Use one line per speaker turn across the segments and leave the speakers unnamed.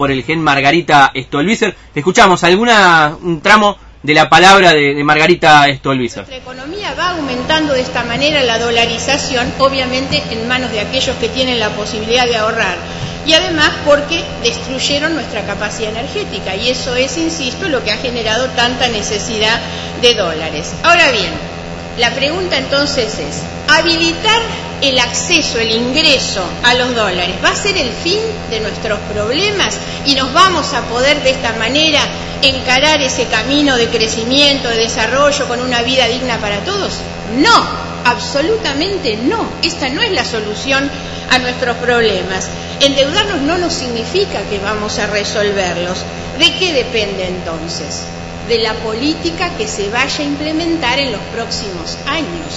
por el gen Margarita Stolbizer. Escuchamos un tramo de la palabra de Margarita Stolbizer.
Nuestra economía va aumentando de esta manera la dolarización, obviamente en manos de aquellos que tienen la posibilidad de ahorrar. Y además porque destruyeron nuestra capacidad energética. Y eso es, insisto, lo que ha generado tanta necesidad de dólares. Ahora bien, la pregunta entonces es, ¿habilitar el acceso, el ingreso a los dólares va a ser el fin de nuestros problemas y nos vamos a poder de esta manera encarar ese camino de crecimiento, de desarrollo con una vida digna para todos? No, absolutamente no. Esta no es la solución a nuestros problemas. Endeudarnos no nos significa que vamos a resolverlos. ¿De qué depende entonces? De la política que se vaya a implementar en los próximos años.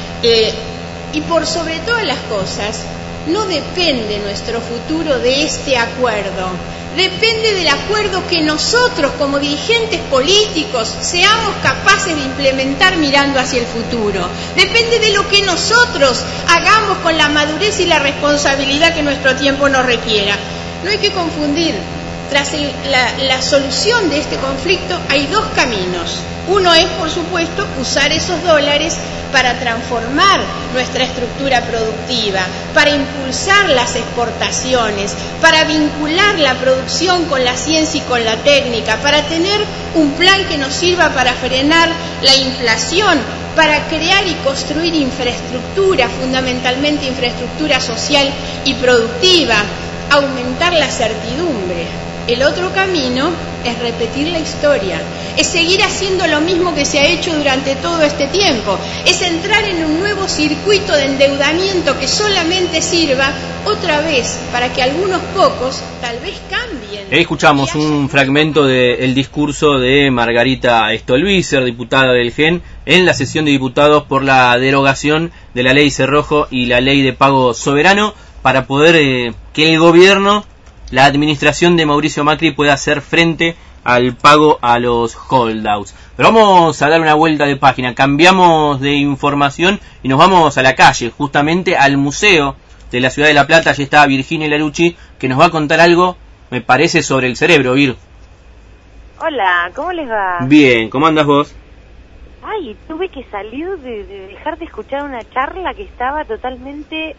Y por sobre todas las cosas, no depende nuestro futuro de este acuerdo. Depende del acuerdo que nosotros, como dirigentes políticos, seamos capaces de implementar mirando hacia el futuro. Depende de lo que nosotros hagamos con la madurez y la responsabilidad que nuestro tiempo nos requiera. No hay que confundir. Tras la solución de este conflicto hay dos caminos. Uno es, por supuesto, usar esos dólares para transformar nuestra estructura productiva, para impulsar las exportaciones, para vincular la producción con la ciencia y con la técnica, para tener un plan que nos sirva para frenar la inflación, para crear y construir infraestructura, fundamentalmente infraestructura social y productiva, aumentar la certidumbre. El otro camino es repetir la historia, es seguir haciendo lo mismo que se ha hecho durante todo este tiempo, es entrar en un nuevo circuito de endeudamiento que solamente sirva otra vez para que algunos pocos tal vez cambien.
Escuchamos un fragmento del discurso de Margarita Stolbizer, diputada del GEN, en la sesión de diputados por la derogación de la ley Cerrojo y la ley de pago soberano para poder que el gobierno, la administración de Mauricio Macri, pueda hacer frente al pago a los holdouts. Pero vamos a dar una vuelta de página, cambiamos de información y nos vamos a la calle, justamente al Museo de la Ciudad de La Plata. Allí está Virginia Larucci, que nos va a contar algo, me parece, sobre el cerebro. Vir.
Hola, ¿cómo les va?
Bien, ¿cómo andas vos?
Ay, tuve que salir de dejar de escuchar una charla que estaba totalmente,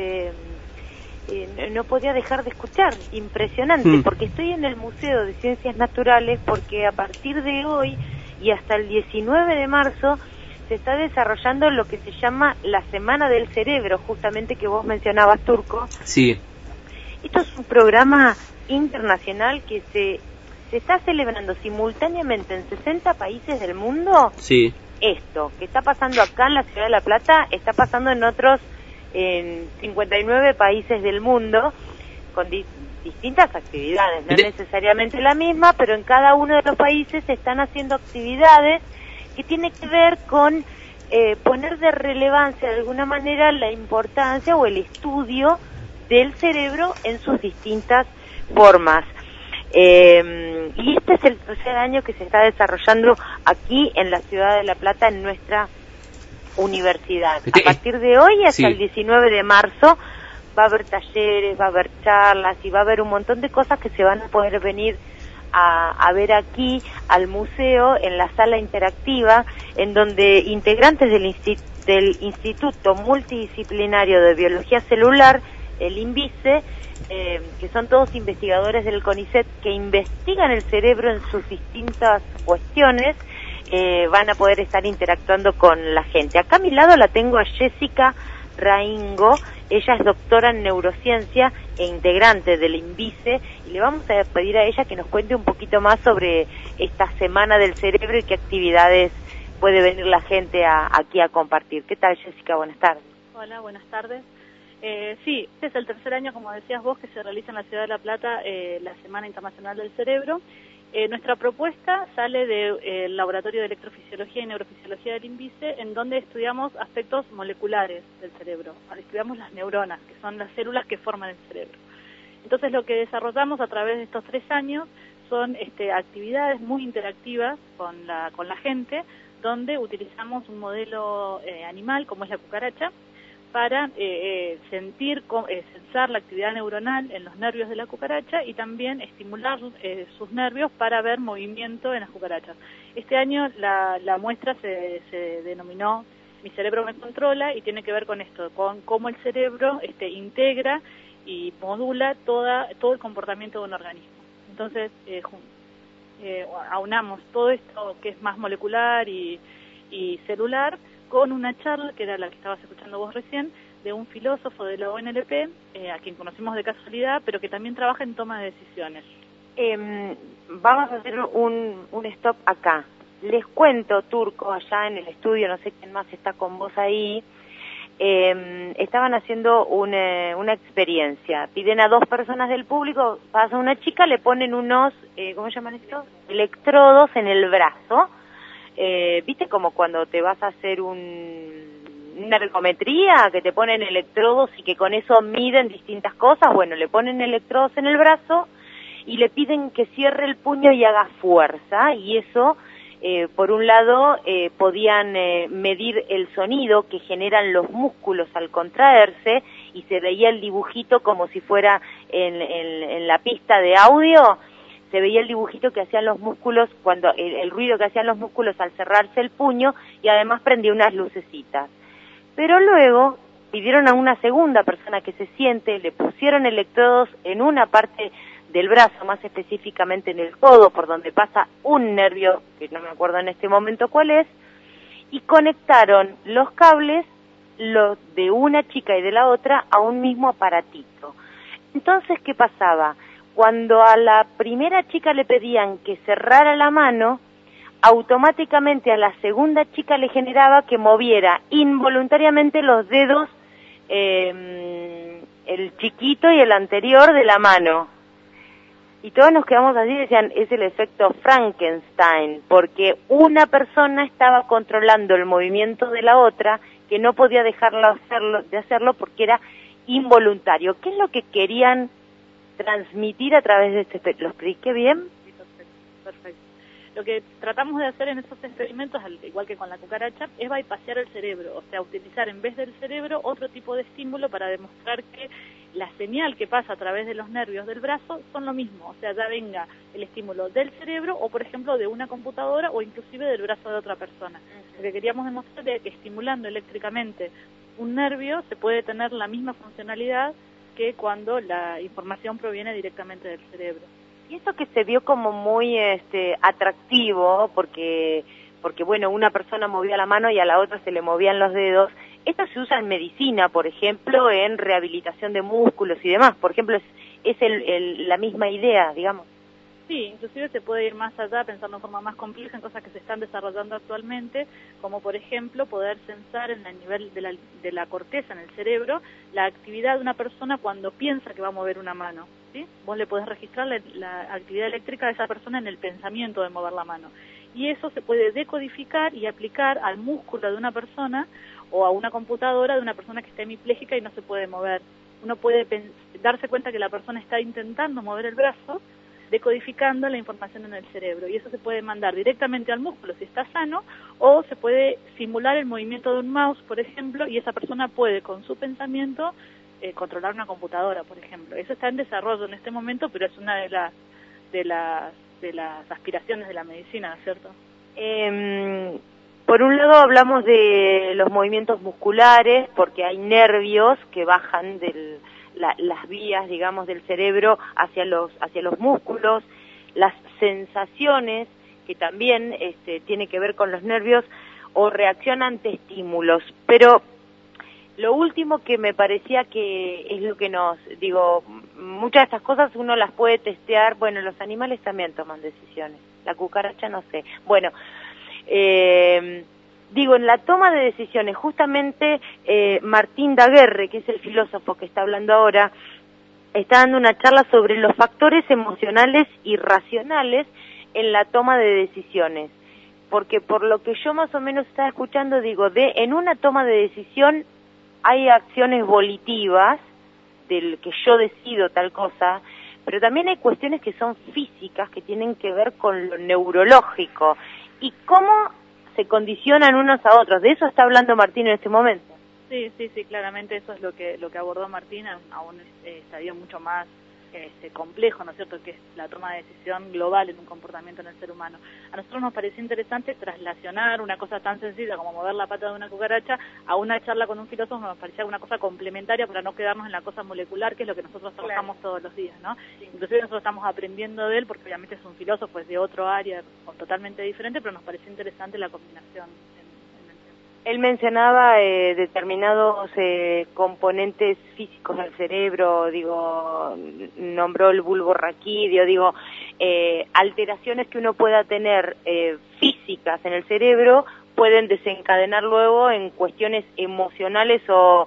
no podía dejar de escuchar, impresionante, porque estoy en el Museo de Ciencias Naturales, porque a partir de hoy y hasta el 19 de marzo se está desarrollando lo que se llama la Semana del Cerebro, justamente que vos mencionabas, Turco.
Sí.
Esto es un programa internacional que se está celebrando simultáneamente en 60 países del mundo.
Sí.
Esto que está pasando acá en la Ciudad de La Plata está pasando en 59 países del mundo, con distintas actividades, no necesariamente la misma, pero en cada uno de los países se están haciendo actividades que tienen que ver con poner de relevancia de alguna manera la importancia o el estudio del cerebro en sus distintas formas. Y este es el tercer año que se está desarrollando aquí en la Ciudad de La Plata, en nuestra universidad. A partir de hoy hasta el 19 de marzo va a haber talleres, va a haber charlas y va a haber un montón de cosas que se van a poder venir a ver aquí al museo, en la sala interactiva, en donde integrantes del Instituto Multidisciplinario de Biología Celular, el INVICE, que son todos investigadores del CONICET que investigan el cerebro en sus distintas cuestiones, van a poder estar interactuando con la gente. Acá a mi lado la tengo a Jessica Raingo, ella es doctora en neurociencia e integrante del INVICE, y le vamos a pedir a ella que nos cuente un poquito más sobre esta Semana del Cerebro y qué actividades puede venir la gente aquí a compartir. ¿Qué tal, Jessica? Buenas tardes.
Hola, buenas tardes. Sí, este es el tercer año, como decías vos, que se realiza en la Ciudad de La Plata la Semana Internacional del Cerebro. Nuestra propuesta sale del Laboratorio de Electrofisiología y Neurofisiología del INVICE, en donde estudiamos aspectos moleculares del cerebro. Estudiamos las neuronas, que son las células que forman el cerebro. Entonces, lo que desarrollamos a través de estos 3 años son actividades muy interactivas con la gente, donde utilizamos un modelo animal, como es la cucaracha, para sentir, sensar la actividad neuronal en los nervios de la cucaracha y también estimular sus nervios para ver movimiento en las cucarachas. Este año la muestra se denominó Mi cerebro me controla y tiene que ver con esto, con cómo el cerebro integra y modula todo el comportamiento de un organismo. Entonces, aunamos todo esto que es más molecular y celular con una charla, que era la que estabas escuchando vos recién, de un filósofo de la ONLP, a quien conocimos de casualidad, pero que también trabaja en toma de decisiones.
Vamos a hacer un stop acá. Les cuento, Turco, allá en el estudio, no sé quién más está con vos ahí, estaban haciendo una experiencia. Piden a 2 personas del público, pasa una chica, le ponen unos, ¿cómo llaman estos? Electrodos en el brazo. ¿Viste como cuando te vas a hacer una ergometría, que te ponen electrodos y que con eso miden distintas cosas? Bueno, le ponen electrodos en el brazo y le piden que cierre el puño y haga fuerza, y eso, por un lado, podían medir el sonido que generan los músculos al contraerse, y se veía el dibujito como si fuera en la pista de audio, se veía el dibujito que hacían los músculos, cuando el ruido que hacían los músculos al cerrarse el puño, y además prendía unas lucecitas. Pero luego pidieron a una segunda persona que se siente, le pusieron electrodos en una parte del brazo, más específicamente en el codo, por donde pasa un nervio, que no me acuerdo en este momento cuál es, y conectaron los cables, los de una chica y de la otra, a un mismo aparatito. Entonces, ¿qué pasaba? Cuando a la primera chica le pedían que cerrara la mano, automáticamente a la segunda chica le generaba que moviera involuntariamente los dedos, el chiquito y el anterior de la mano. Y todos nos quedamos así y decían, es el efecto Frankenstein, porque una persona estaba controlando el movimiento de la otra, que no podía dejarla de hacerlo porque era involuntario. ¿Qué es lo que querían transmitir a través de este? ¿Lo expliqué bien?
Sí, perfecto. Lo que tratamos de hacer en estos experimentos, al igual que con la cucaracha, es bypassear el cerebro, o sea, utilizar en vez del cerebro otro tipo de estímulo para demostrar que la señal que pasa a través de los nervios del brazo son lo mismo, o sea, ya venga el estímulo del cerebro o, por ejemplo, de una computadora o inclusive del brazo de otra persona. Lo que queríamos demostrar es que estimulando eléctricamente un nervio se puede tener la misma funcionalidad que cuando la información proviene directamente del cerebro.
Y eso que se vio como muy atractivo, porque bueno, una persona movía la mano y a la otra se le movían los dedos. Esto se usa en medicina, por ejemplo, en rehabilitación de músculos y demás. Por ejemplo, es la misma idea, digamos.
Sí, inclusive se puede ir más allá, pensando de forma más compleja en cosas que se están desarrollando actualmente, como por ejemplo poder censar en el nivel de la corteza en el cerebro la actividad de una persona cuando piensa que va a mover una mano, ¿sí? Vos le podés registrar la actividad eléctrica de esa persona en el pensamiento de mover la mano. Y eso se puede decodificar y aplicar al músculo de una persona o a una computadora de una persona que está hemipléjica y no se puede mover. Uno puede darse cuenta que la persona está intentando mover el brazo, decodificando la información en el cerebro, y eso se puede mandar directamente al músculo si está sano, o se puede simular el movimiento de un mouse, por ejemplo, y esa persona puede con su pensamiento controlar una computadora, por ejemplo. Eso está en desarrollo en este momento, pero es una de las aspiraciones de la medicina, ¿no es cierto?
Por un lado hablamos de los movimientos musculares, porque hay nervios que bajan las vías, digamos, del cerebro hacia los músculos, las sensaciones, que también tiene que ver con los nervios, o reacción ante estímulos. Pero lo último que me parecía que es lo que muchas de estas cosas uno las puede testear, bueno, los animales también toman decisiones, la cucaracha no sé, bueno, en la toma de decisiones, justamente Martín Daguerre, que es el filósofo que está hablando ahora, está dando una charla sobre los factores emocionales y racionales en la toma de decisiones. Porque por lo que yo más o menos estaba escuchando, en una toma de decisión hay acciones volitivas, del que yo decido tal cosa, pero también hay cuestiones que son físicas, que tienen que ver con lo neurológico. ¿Y cómo se condicionan unos a otros? De eso está hablando Martín en este momento.
Sí, claramente eso es lo que abordó Martín a un estadio mucho más complejo, ¿no es cierto?, que es la toma de decisión global en un comportamiento en el ser humano. A nosotros nos pareció interesante traslacionar una cosa tan sencilla como mover la pata de una cucaracha a una charla con un filósofo. Nos parecía una cosa complementaria para no quedarnos en la cosa molecular, que es lo que nosotros trabajamos todos los días, ¿no? Sí. Inclusive nosotros estamos aprendiendo de él, porque obviamente es un filósofo, es de otro área totalmente diferente, pero nos pareció interesante la combinación.
Él mencionaba determinados componentes físicos del cerebro, nombró el bulbo raquídeo, alteraciones que uno pueda tener físicas en el cerebro pueden desencadenar luego en cuestiones emocionales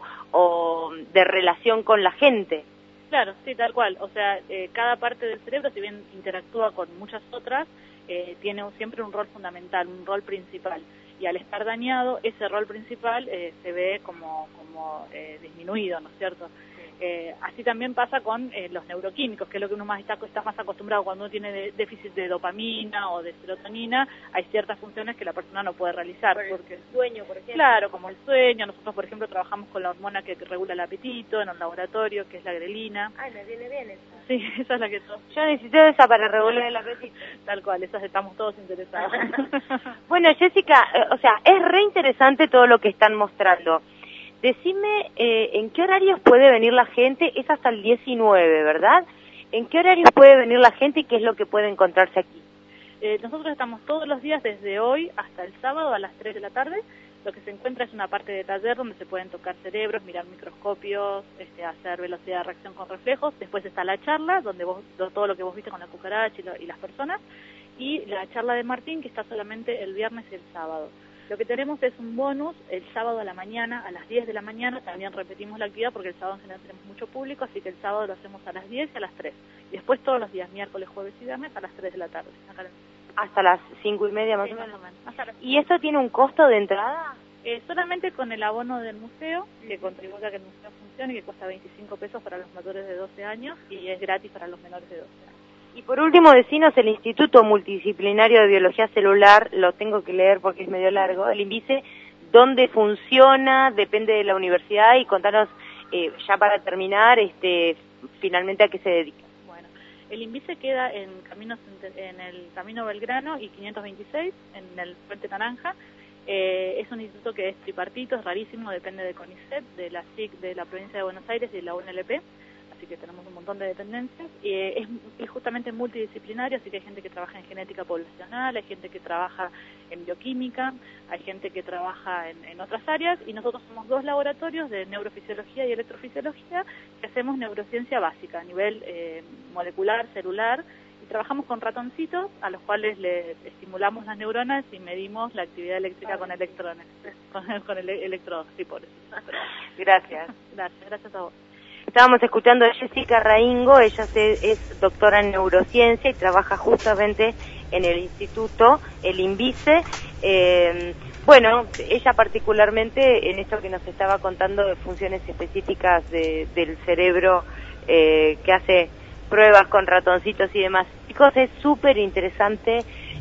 o de relación con la gente.
Claro, sí, tal cual. O sea, cada parte del cerebro, si bien interactúa con muchas otras, tiene siempre un rol fundamental, un rol principal. Y al estar dañado, ese rol principal se ve como disminuido, ¿no es cierto? Así también pasa con los neuroquímicos, que es lo que uno más está más acostumbrado cuando uno tiene déficit de dopamina o de serotonina. Hay ciertas funciones que la persona no puede realizar.
Porque el sueño, por ejemplo.
Claro, como el sueño. Nosotros, por ejemplo, trabajamos con la hormona que regula el apetito en un laboratorio, que es la grelina.
Ay, me viene bien esa.
Sí, esa es la que...
Yo necesito esa para regular el apetito.
Tal cual, esas estamos todos interesados.
Bueno, Jessica, o sea, es re interesante todo lo que están mostrando. Decime, ¿en qué horarios puede venir la gente? Es hasta el 19, ¿verdad? ¿En qué horarios puede venir la gente y qué es lo que puede encontrarse aquí?
Nosotros estamos todos los días desde hoy hasta el sábado a las 3 de la tarde. Lo que se encuentra es una parte de taller donde se pueden tocar cerebros, mirar microscopios, hacer velocidad de reacción con reflejos. Después está la charla, donde todo lo que vos viste con la cucaracha y las personas. Y la charla de Martín, que está solamente el viernes y el sábado. Lo que tenemos es un bonus el sábado a la mañana, a las 10 de la mañana. También repetimos la actividad porque el sábado en general tenemos mucho público, así que el sábado lo hacemos a las 10 y a las 3. Y después todos los días, miércoles, jueves y viernes, a las 3 de la tarde.
Hasta las 5:30 más o menos. ¿Y esto tiene un costo de entrada?
Solamente con el abono del museo, que contribuye a que el museo funcione, que cuesta 25 pesos para los mayores de 12 años y es gratis para los menores de 12 años.
Y por último, decinos el Instituto Multidisciplinario de Biología Celular, lo tengo que leer porque es medio largo, el INVICE, ¿dónde funciona? Depende de la universidad, y contanos, ya para terminar, finalmente a qué se dedica.
Bueno, el INVICE queda en el Camino Belgrano y 526, en el Puente Naranja. Es un instituto que es tripartito, es rarísimo, depende de CONICET, de la SIC de la provincia de Buenos Aires y de la UNLP. Así que tenemos un montón de dependencias. Es justamente multidisciplinario, así que hay gente que trabaja en genética poblacional, hay gente que trabaja en bioquímica, hay gente que trabaja en otras áreas, y nosotros somos 2 laboratorios de neurofisiología y electrofisiología que hacemos neurociencia básica a nivel molecular, celular, y trabajamos con ratoncitos a los cuales les estimulamos las neuronas y medimos la actividad eléctrica con electrones, con electrodos, sí, por eso.
Gracias.
Gracias a vos.
Estábamos escuchando a Jessica Raingo, ella es doctora en neurociencia y trabaja justamente en el instituto, el INVICE. Bueno, ella particularmente en esto que nos estaba contando de funciones específicas del cerebro, que hace pruebas con ratoncitos y demás. Chicos, es súper interesante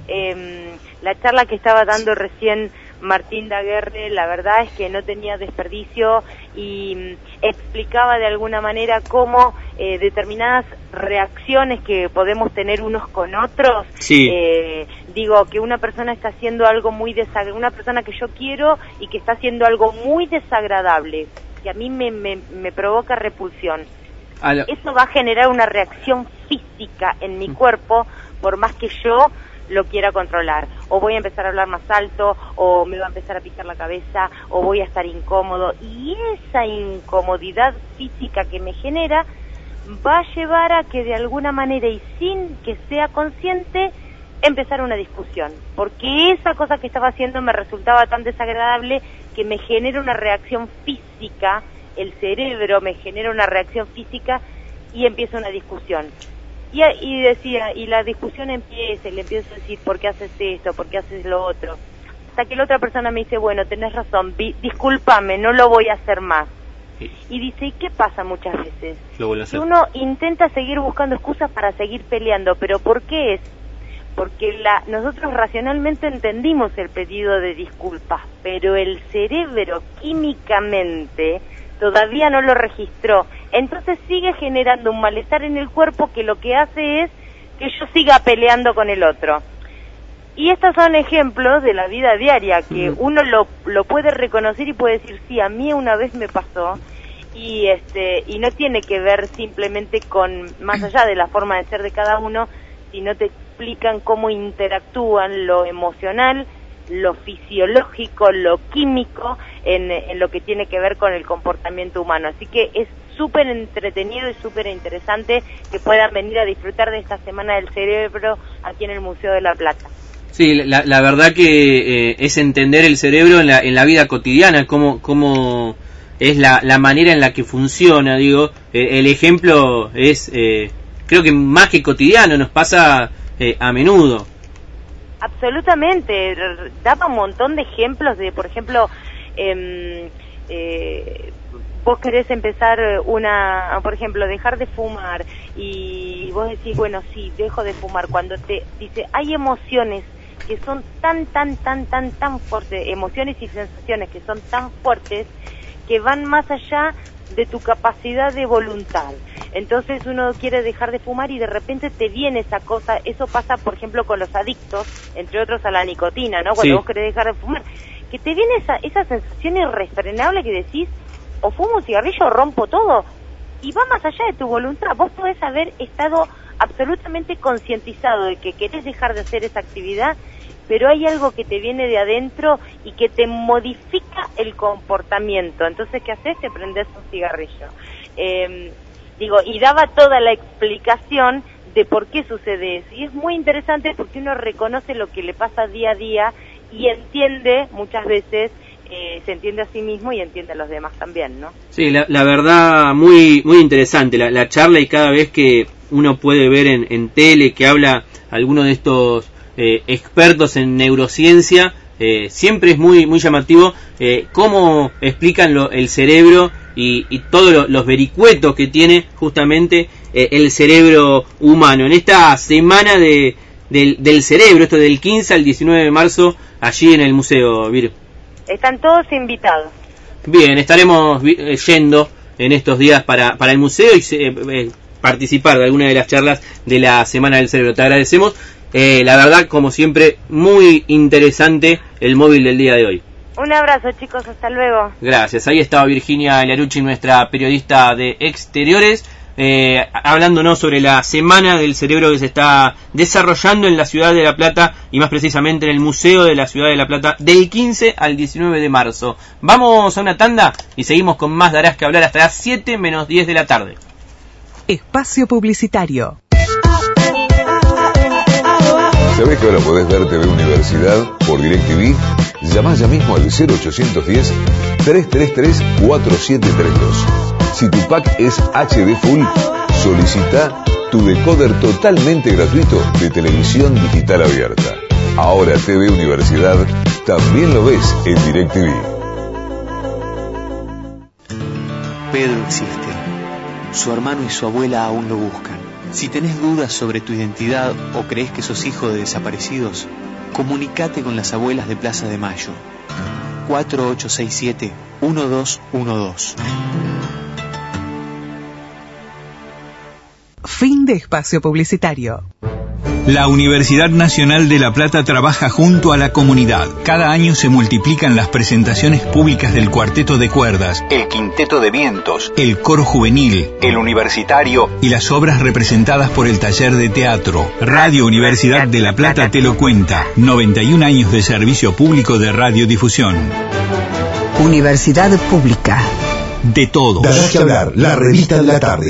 la charla que estaba dando recién Martín Daguerre. La verdad es que no tenía desperdicio y explicaba de alguna manera cómo determinadas reacciones que podemos tener unos con otros,
sí.
Que una persona está haciendo algo muy desagradable, una persona que yo quiero y que está haciendo algo muy desagradable, que a mí me provoca repulsión. Eso va a generar una reacción física en mi cuerpo, por más que yo lo quiera controlar, o voy a empezar a hablar más alto, o me va a empezar a picar la cabeza, o voy a estar incómodo, y esa incomodidad física que me genera va a llevar a que de alguna manera y sin que sea consciente empezar una discusión, porque esa cosa que estaba haciendo me resultaba tan desagradable que me genera una reacción física, el cerebro me genera una reacción física y empieza una discusión. Y decía, y la discusión empieza, y le empiezo a decir, ¿por qué haces esto? ¿Por qué haces lo otro? Hasta que la otra persona me dice, bueno, tenés razón, discúlpame, no lo voy a hacer más. Sí. Y dice, ¿y qué pasa muchas veces? Que uno intenta seguir buscando excusas para seguir peleando, pero ¿por qué es? porque nosotros racionalmente entendimos el pedido de disculpas, pero el cerebro químicamente todavía no lo registró, entonces sigue generando un malestar en el cuerpo que lo que hace es que yo siga peleando con el otro. Y estos son ejemplos de la vida diaria, que uno lo puede reconocer y puede decir, sí, a mí una vez me pasó, y no tiene que ver simplemente con, más allá de la forma de ser de cada uno, sino te explican cómo interactúan lo emocional, lo fisiológico, lo químico, en lo que tiene que ver con el comportamiento humano. Así que es súper entretenido y súper interesante que puedan venir a disfrutar de esta Semana del Cerebro aquí en el Museo de La Plata.
Sí, la verdad que es entender el cerebro en la vida cotidiana, cómo es la manera en la que funciona, digo. El ejemplo es, creo que más que cotidiano, nos pasa a menudo.
Absolutamente, daba un montón de ejemplos de, por ejemplo, vos querés empezar por ejemplo, dejar de fumar, y vos decís, bueno, sí, dejo de fumar, cuando te dice, hay emociones que son tan fuertes, emociones y sensaciones que son tan fuertes, que van más allá de tu capacidad de voluntad. Entonces uno quiere dejar de fumar y de repente te viene esa cosa. Eso pasa, por ejemplo, con los adictos, entre otros a la nicotina, ¿no? Cuando vos querés dejar de fumar, que te viene esa sensación irrefrenable que decís, o fumo un cigarrillo o rompo todo, y va más allá de tu voluntad. Vos podés haber estado absolutamente concientizado de que querés dejar de hacer esa actividad, pero hay algo que te viene de adentro y que te modifica el comportamiento. Entonces, ¿qué haces? Te prendés un cigarrillo. Y daba toda la explicación de por qué sucede eso. Y es muy interesante porque uno reconoce lo que le pasa día a día y entiende, muchas veces, se entiende a sí mismo y entiende a los demás también, ¿no? Sí,
la verdad, muy interesante la charla, y cada vez que uno puede ver en tele que habla alguno de estos expertos en neurociencia, siempre es muy llamativo cómo explican el cerebro y todos los vericuetos que tiene justamente el cerebro humano. En esta semana del cerebro, esto del 15 al 19 de marzo, allí en el museo, Vir.
Están todos invitados.
Bien, estaremos yendo en estos días para el museo y participar de alguna de las charlas de la Semana del Cerebro. Te agradecemos. La verdad, como siempre, muy interesante el móvil del día de hoy.
Un abrazo, chicos, hasta luego.
Gracias. Ahí estaba Virginia Larucci, nuestra periodista de Exteriores, hablándonos sobre la Semana del Cerebro que se está desarrollando en la ciudad de La Plata, y más precisamente en el Museo de la Ciudad de La Plata, del 15 al 19 de marzo. Vamos a una tanda y seguimos con más Darás que hablar hasta las 7 menos 10 de la tarde.
Espacio publicitario.
¿Sabés que ahora podés ver TV Universidad por DirecTV? Llamá ya mismo al 0810-333-4732. Si tu pack es HD Full, solicita tu decoder totalmente gratuito de televisión digital abierta. Ahora TV Universidad también lo ves en DirecTV.
Pedro existe. Su hermano y su abuela aún lo buscan. Si tenés dudas sobre tu identidad o crees que sos hijo de desaparecidos, comunicate con las abuelas de Plaza de Mayo. 4867-1212.
Fin de espacio publicitario.
La Universidad Nacional de La Plata trabaja junto a la comunidad. Cada año se multiplican las presentaciones públicas del cuarteto de cuerdas, el quinteto de vientos, el coro juvenil, el universitario y las obras representadas por el taller de teatro. Radio Universidad de La Plata te lo cuenta. 91 años de servicio público de radiodifusión.
Universidad Pública.
De todo.
Darás que hablar, la revista de la tarde.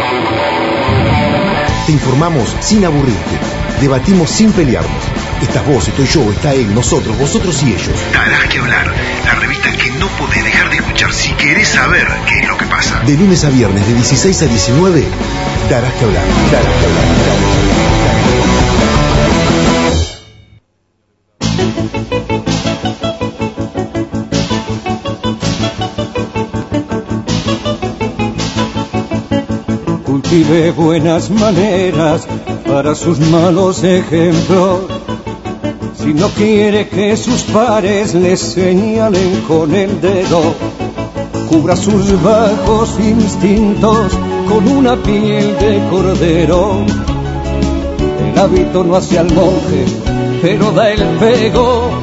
Te informamos sin aburrirte. Debatimos sin pelearnos. Estás vos, estoy yo, está él, nosotros, vosotros y ellos.
Darás que hablar, la revista que no podés dejar de escuchar si querés saber qué es lo que pasa.
De lunes a viernes, de 16 a 19, darás que hablar, darás que hablar, darás que hablar.
Cultive buenas maneras para sus malos ejemplos. Si no quiere que sus pares le señalen con el dedo, cubra sus bajos instintos con una piel de cordero. El hábito no hace al monje, pero da el pego.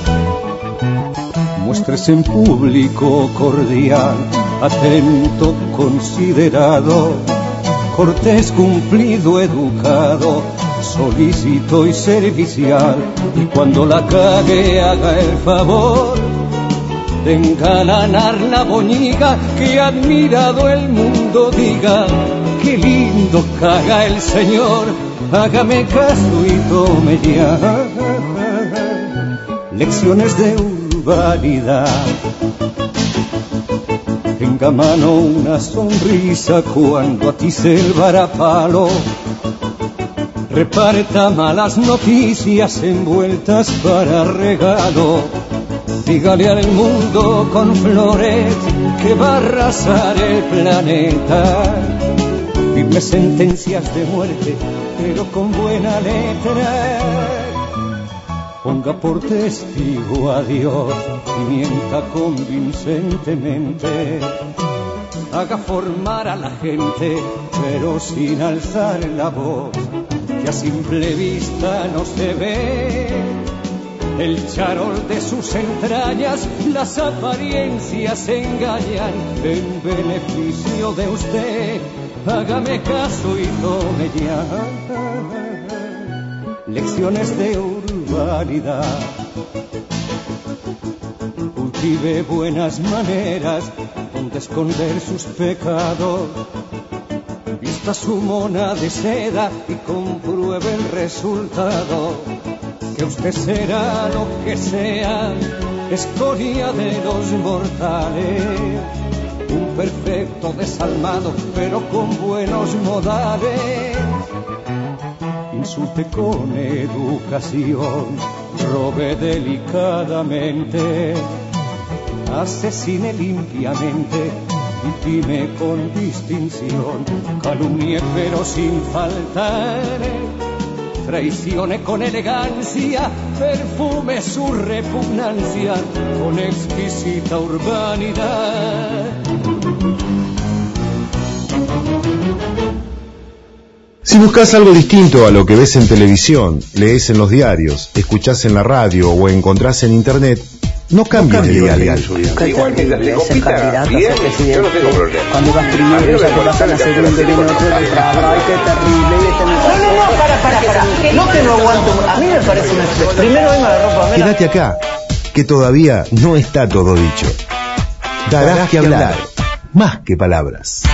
Muéstrese en público cordial, atento, considerado, cortés, cumplido, educado, solícito y servicial. Y cuando la cague haga el favor de engalanar la boñiga, que admirado el mundo diga: qué lindo caga el señor, hágame caso y tome ya lecciones de urbanidad. Tenga a mano una sonrisa cuando atice el varapalo. Reparta malas noticias envueltas para regalo. Dígale al mundo con flores que va a arrasar el planeta. Firmes sentencias de muerte, pero con buena letra. Ponga por testigo a Dios y mienta convincentemente. Haga formar a la gente, pero sin alzar la voz, que a simple vista no se ve el charol de sus entrañas. Las apariencias engañan en beneficio de usted. Hágame caso y tome ya lecciones de urbanidad. Cultive buenas maneras donde esconder sus pecados. Vista su mona de seda y compruebe el resultado. Que usted será lo que sea, escoria de los mortales. Un perfecto desalmado, pero con buenos modales. Insulte con educación, robe delicadamente, asesine limpiamente, intime con distinción, calumnie pero sin faltar, traicione con elegancia, perfume su repugnancia con exquisita urbanidad.
Si buscas algo distinto a lo que ves en televisión, lees en los diarios, escuchás en la radio o encontrás en internet, no cambies de diario.
Igual que ser candidato a ser presidente. Yo no tengo problema. Cuando vas primero, ya te pasan a segundo, viene otro detrás. Ay, qué terrible. No, para. No que no aguanto. A mí me parece una expresión. Primero vengo la ropa.
Quédate acá, que todavía no está todo dicho. Darás que hablar, más que palabras.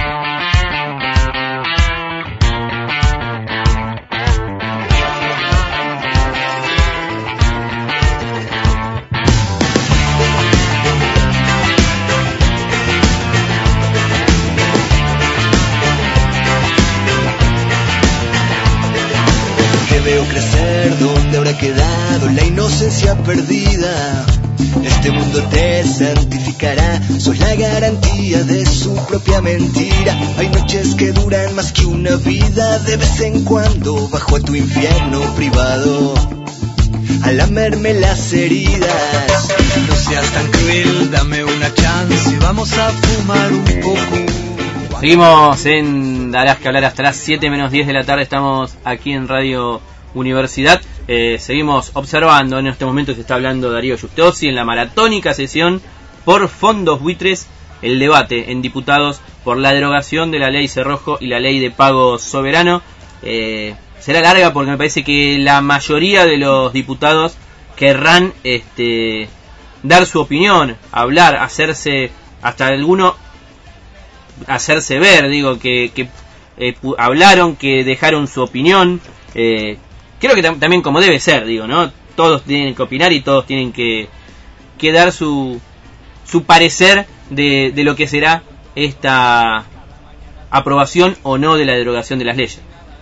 ¿Dónde habrá quedado la inocencia perdida? Este mundo te santificará, sos la garantía de su propia mentira. Hay noches que duran más que una vida, de vez en cuando bajo a tu infierno privado a lamerme las heridas.
No seas tan cruel, dame una chance, vamos a fumar un poco.
Seguimos en Darás que hablar hasta las 7 menos 10 de la tarde. Estamos aquí en Radio Universidad. Seguimos observando. En este momento se está hablando Darío Giustozzi en la maratónica sesión por fondos buitres, el debate en diputados por la derogación de la ley Cerrojo y la ley de pago soberano. Será larga porque me parece que la mayoría de los diputados querrán dar su opinión, hablar, hacerse, hasta alguno hacerse ver, digo, que hablaron, que dejaron su opinión. Creo que también como debe ser, digo, ¿no? Todos tienen que opinar y todos tienen que dar su parecer de lo que será esta aprobación o no de la derogación de las leyes.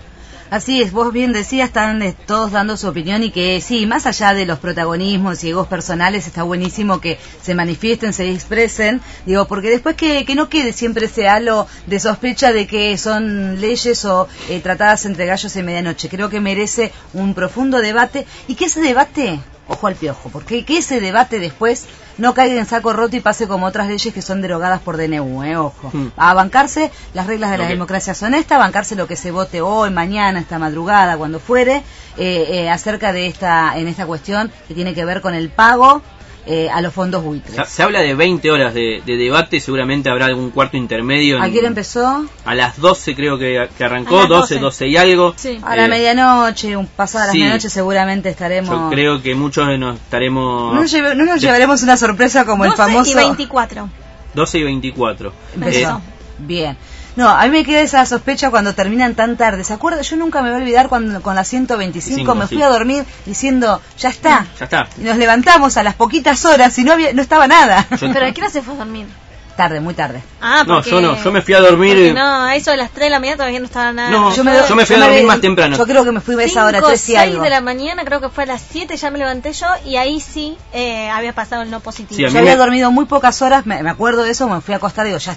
Así es, vos bien decías, están todos dando su opinión y que sí, más allá de los protagonismos y egos personales, está buenísimo que se manifiesten, se expresen, digo, porque después que no quede siempre ese halo de sospecha de que son leyes o tratadas entre gallos y medianoche. Creo que merece un profundo debate y que ese debate, ojo al piojo, porque que ese debate después no caiga en saco roto y pase como otras leyes que son derogadas por DNU, ojo. A bancarse las reglas de la democracia son estas, a bancarse lo que se vote hoy, mañana, esta madrugada, cuando fuere, acerca de en esta cuestión que tiene que ver con el pago a los fondos buitres.
Se habla de 20 horas de debate, seguramente habrá algún cuarto intermedio.
¿A qué hora empezó?
A las 12 creo que arrancó, 12 y algo.
Sí. A la medianoche, pasada la medianoche seguramente estaremos...
Yo creo que muchos de nos estaremos...
No nos llevaremos una sorpresa como el famoso...
12 y 24.
12 y 24.
Empezó. Bien. No, a mí me queda esa sospecha cuando terminan tan tarde. ¿Se acuerda? Yo nunca me voy a olvidar cuando con la 125 me fui a dormir diciendo, ya está.
Ya está.
Y nos levantamos a las poquitas horas y no estaba nada.
¿Pero a qué hora se fue a dormir?
Tarde, muy tarde.
Ah, porque...
No, yo me fui a dormir...
No, a eso de las 3 de la mañana todavía no estaba nada.
No, yo me fui a dormir más temprano.
Yo creo que me fui a esa hora, 3 y algo.
6 de la mañana, creo que fue a las 7, ya me levanté yo y ahí sí había pasado el no positivo.
Sí, yo había dormido muy pocas horas, me acuerdo de eso, me fui a acostar y digo, ya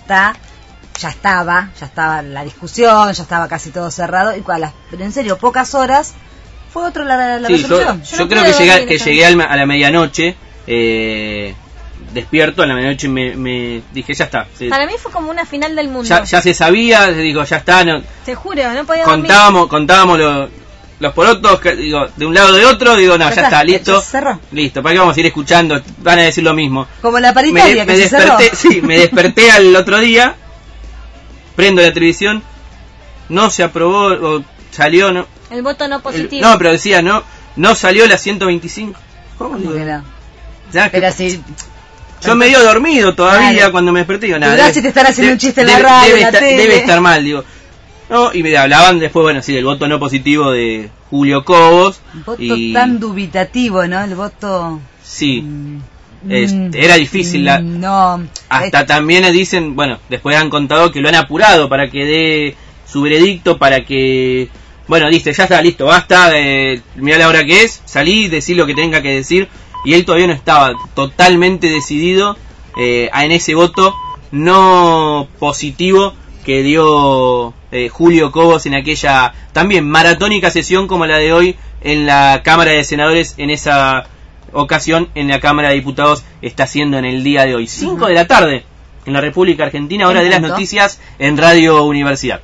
estaba la discusión, ya estaba casi todo cerrado, pero en serio, pocas horas, fue otro la resolución.
Yo creo que llegué a la medianoche, despierto a la medianoche y me dije, ya está.
Para mí fue como una final del mundo.
Ya se sabía, digo, ya está. No,
te juro, no podía
contábamos los porotos, digo, de un lado de otro, digo, no, ya está, listo. Listo, ¿para qué vamos a ir escuchando? Van a decir lo mismo.
Como la paritaria
me desperté, sí, me desperté al otro día. Prendo la televisión, no se aprobó, o salió, no.
El voto no positivo.
No, pero decía, no salió la 125. ¿Cómo digo?
Pero si...
Yo medio dormido todavía cuando me desperté. Digo, nada,
si te están haciendo un chiste en la radio, en la tele.
Debe estar mal, digo. No, y me hablaban después, bueno, sí, del voto no positivo de Julio Cobos.
Voto tan dubitativo, ¿no? El voto...
Sí. Era difícil hasta también dicen, bueno, después han contado que lo han apurado para que dé su veredicto, para que, bueno, dice, ya está, listo, basta, mirá la hora que es, salí, decí lo que tenga que decir, y él todavía no estaba totalmente decidido en ese voto no positivo que dio Julio Cobos en aquella también maratónica sesión como la de hoy en la Cámara de Senadores, en esa ocasión en la Cámara de Diputados está haciendo en el día de hoy, 5 de la tarde en la República Argentina, hora de las noticias en Radio Universidad.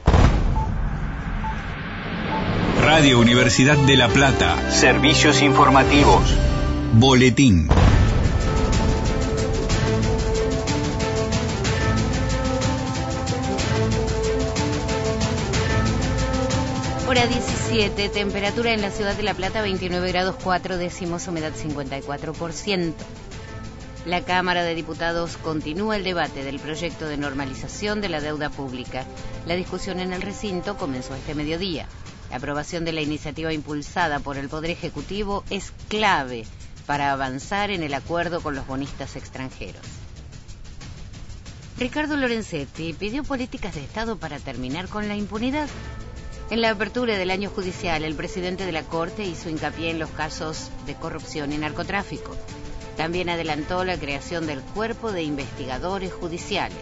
Radio Universidad de La Plata. Servicios informativos. Boletín.
Hora 17, temperatura en la ciudad de La Plata 29 grados 4 décimos, humedad 54%. La Cámara de Diputados continúa el debate del proyecto de normalización de la deuda pública. La discusión en el recinto comenzó este mediodía. La aprobación de la iniciativa impulsada por el Poder Ejecutivo es clave para avanzar en el acuerdo con los bonistas extranjeros. Ricardo Lorenzetti pidió políticas de Estado para terminar con la impunidad. En la apertura del año judicial, el presidente de la Corte hizo hincapié en los casos de corrupción y narcotráfico. También adelantó la creación del Cuerpo de Investigadores Judiciales.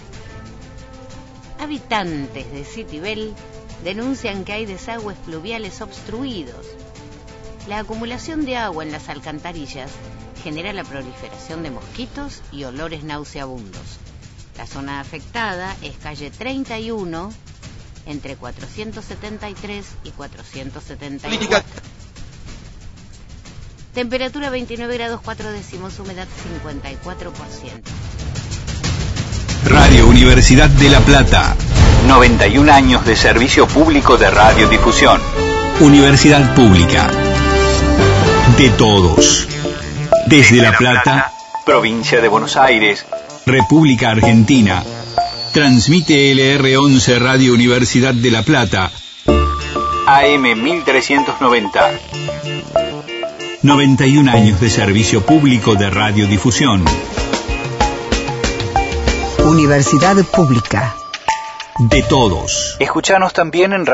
Habitantes de Citibel denuncian que hay desagües pluviales obstruidos. La acumulación de agua en las alcantarillas genera la proliferación de mosquitos y olores nauseabundos. La zona afectada es calle 31, entre 473 y 474. Temperatura 29 grados 4 décimos, humedad 54%.
Radio Universidad de La Plata. 91 años de servicio público de radiodifusión. Universidad pública. De todos. Desde La Plata, provincia de Buenos Aires, República Argentina. Transmite LR11 Radio Universidad de La Plata. AM 1390. 91 años de servicio público de radiodifusión.
Universidad pública.
de todos.
Escuchanos también en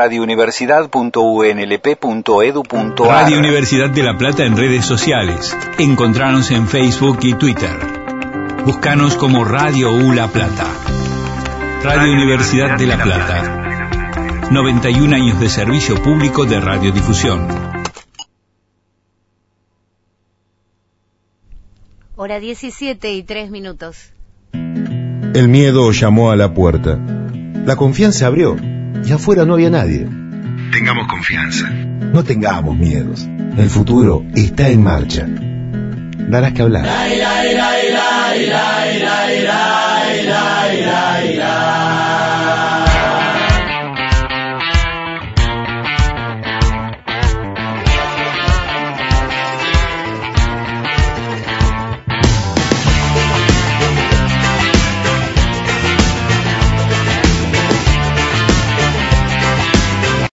radiouniversidad.unlp.edu.ar.
Radio Universidad de La Plata en redes sociales. Encontranos en Facebook y Twitter. Búscanos como Radio U La Plata. Radio Universidad de La Plata. 91 años de servicio público de radiodifusión.
Hora 17:03.
El miedo llamó a la puerta. La confianza abrió y afuera no había nadie.
Tengamos confianza.
No tengamos miedos. El futuro está en marcha. Darás que hablar.